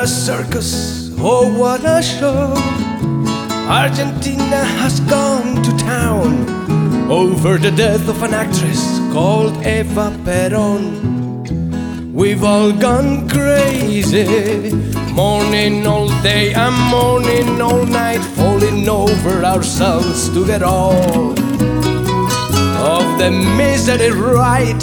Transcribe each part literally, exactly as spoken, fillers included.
a circus, oh what a show. Argentina has gone to town over the death of an actress called Eva Perón. We've all gone crazy, mourning all day and mourning all night, falling over ourselves to get all of the misery right.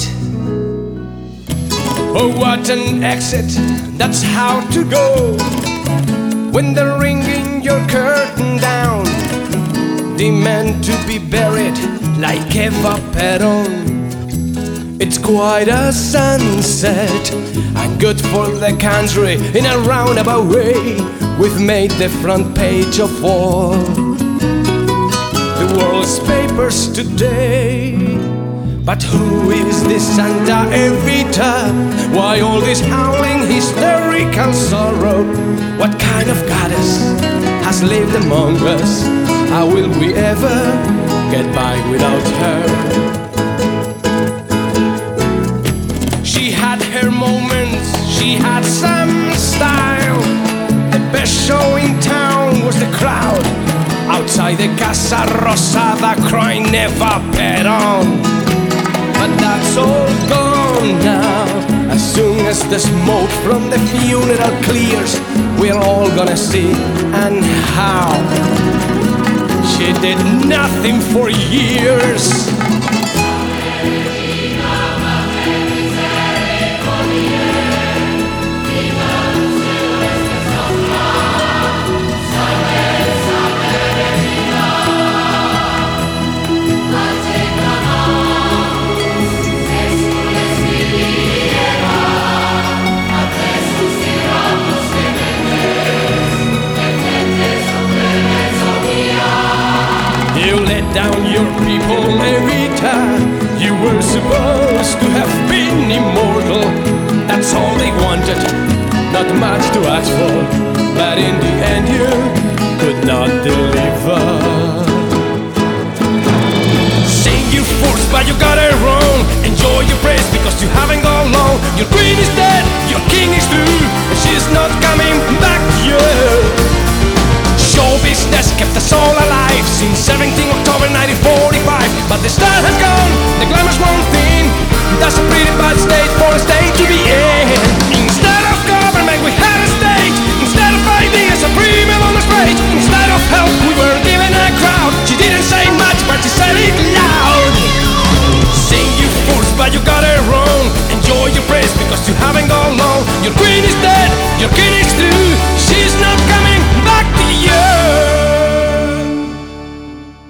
Oh, what an exit, that's how to go when they're ringing your curtain down. Demand to be buried like Eva Perón. It's quite a sunset and good for the country in a roundabout way. We've made the front page of all the world's papers today. But who is this Santa Evita? Why all this howling, hysterical sorrow? What kind of goddess has lived among us? How will we ever get by without her? She had her moments, she had some style. The best show in town was the crowd outside the Casa Rosada crying Eva Perón. But that's all gone now. As soon as the smoke from the funeral clears, we're all gonna see and how she did nothing for years. You let down your people, Evita. You were supposed to have been immortal. That's all they wanted, not much to ask for. But in the end you could not deliver. Saying you forced but you got it wrong. Enjoy your praise because you haven't gone long. Your queen is dead, your king is through, and she's not coming back yet. Show business kept us all alive since seventeenth of October nineteen forty-five. But the style has gone, the glamour's one thing. That's a pretty bad state for a state to be in. Instead of government we had a state. Instead of ideas a premium on the stage. Instead of help we were given a crowd. She didn't say much but she said it loud. Sing you fools but you got it wrong. Enjoy your praise because you haven't gone long. Your queen is dead, your king is through. She's not coming back to you.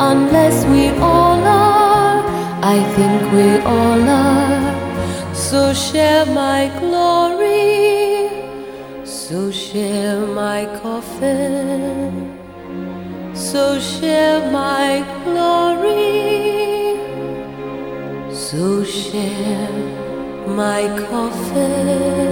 unless we all are. I think we all are. So share my glory, so share my coffin, so share my glory, so share my coffin.